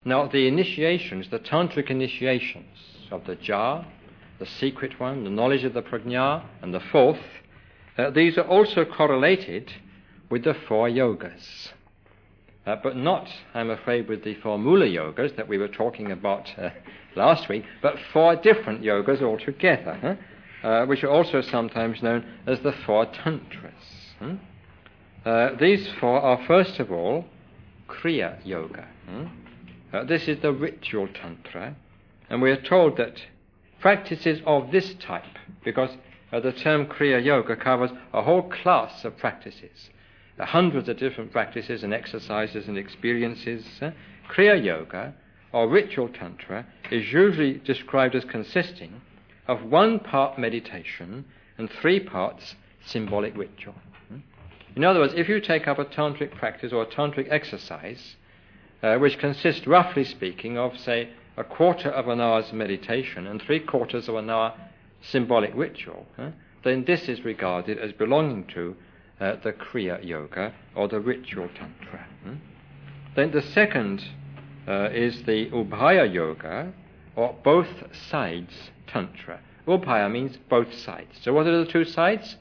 Now, the initiations, the tantric initiations of the Jha, the secret one, the knowledge of the prajna, and the fourth, these are also correlated with the 4 yogas. But not, I'm afraid, with the 4 mula yogas that we were talking about last week, but 4 different yogas altogether, which are also sometimes known as the 4 tantras. These 4 are, first of all, Kriya Yoga. This is the ritual tantra, and we are told that practices of this type, because the term Kriya Yoga covers a whole class of practices, hundreds of different practices and exercises and experiences. Kriya Yoga, or ritual tantra, is usually described as consisting of 1 part meditation and 3 parts symbolic ritual. In other words, if you take up a tantric practice or a tantric exercise, which consists, roughly speaking, of, say, a quarter of an hour's meditation and 3/4 of an hour symbolic ritual, then this is regarded as belonging to the Kriya Yoga, or the ritual tantra. Then the second is the Ubhaya Yoga, or both sides tantra. Ubhaya means both sides. So what are the 2 sides?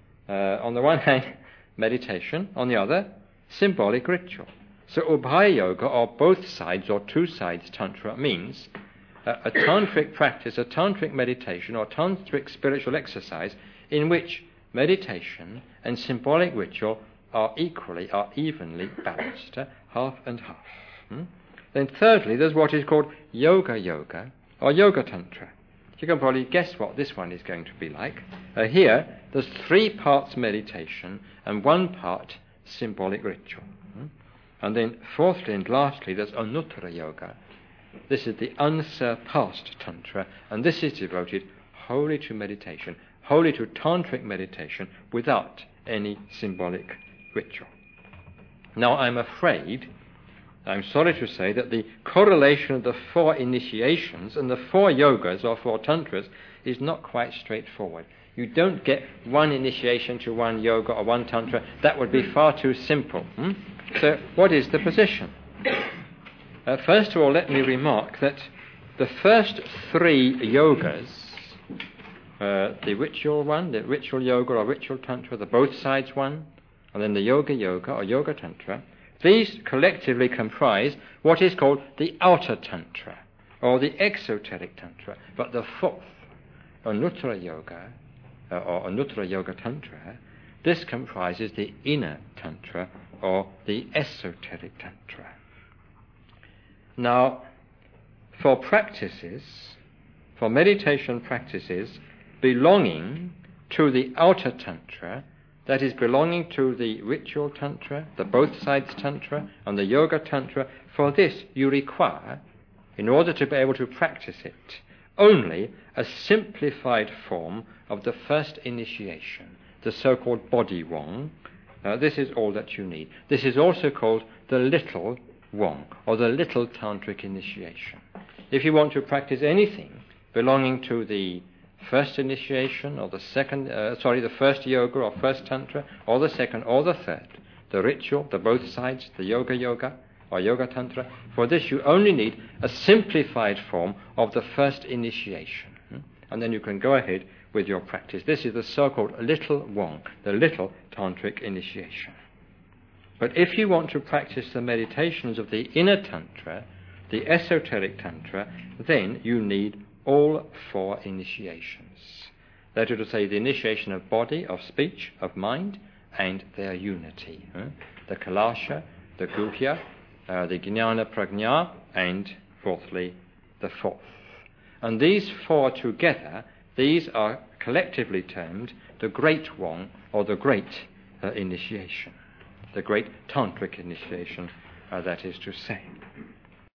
On the one hand, meditation. On the other, symbolic ritual. So Ubhaya Yoga, or both sides, or 2 sides tantra, means a tantric practice, a tantric meditation, or tantric spiritual exercise in which meditation and symbolic ritual are evenly balanced, half and half. Then thirdly, there's what is called Yoga Yoga, or Yoga Tantra. You can probably guess what this one is going to be like. Here, there's 3 parts meditation and 1 part symbolic ritual. And then fourthly and lastly, there's Anuttara Yoga. This is the unsurpassed Tantra, and this is devoted wholly to meditation, wholly to tantric meditation, without any symbolic ritual. Now, I'm sorry to say that the correlation of the 4 initiations and the 4 yogas, or 4 tantras, is not quite straightforward. You don't get 1 initiation to 1 yoga or 1 tantra. That would be far too simple. So what is the position? First of all, let me remark that the first 3 yogas, the ritual one, the ritual yoga or ritual tantra, the both sides one, and then the yoga yoga or yoga tantra, these collectively comprise what is called the outer tantra, or the exoteric tantra. But the 4th, Anuttara Yoga, or Anuttara Yoga Tantra, this comprises the inner tantra, or the esoteric tantra. Now, for meditation practices belonging to the outer tantra, that is belonging to the ritual tantra, the both sides tantra, and the yoga tantra, for this you require, in order to be able to practice it, only a simplified form of the first initiation, the so-called body wong. This is all that you need. This is also called the little wong, or the little tantric initiation. If you want to practice anything belonging to the first initiation, or the first yoga or first tantra, or the second or the third, the ritual, the both sides, the yoga yoga or yoga tantra, for this you only need a simplified form of the first initiation. And then you can go ahead with your practice. This is the so-called little wong, the little tantric initiation. But if you want to practice the meditations of the inner tantra, the esoteric tantra, then you need all 4 initiations. That is to say, the initiation of body, of speech, of mind, and their unity. The Kalasha, the Guhya, the Jnana Prajna, and fourthly, the 4th. And these 4 together, these are collectively termed the Great Wong, or the Great Initiation, the Great Tantric Initiation, that is to say.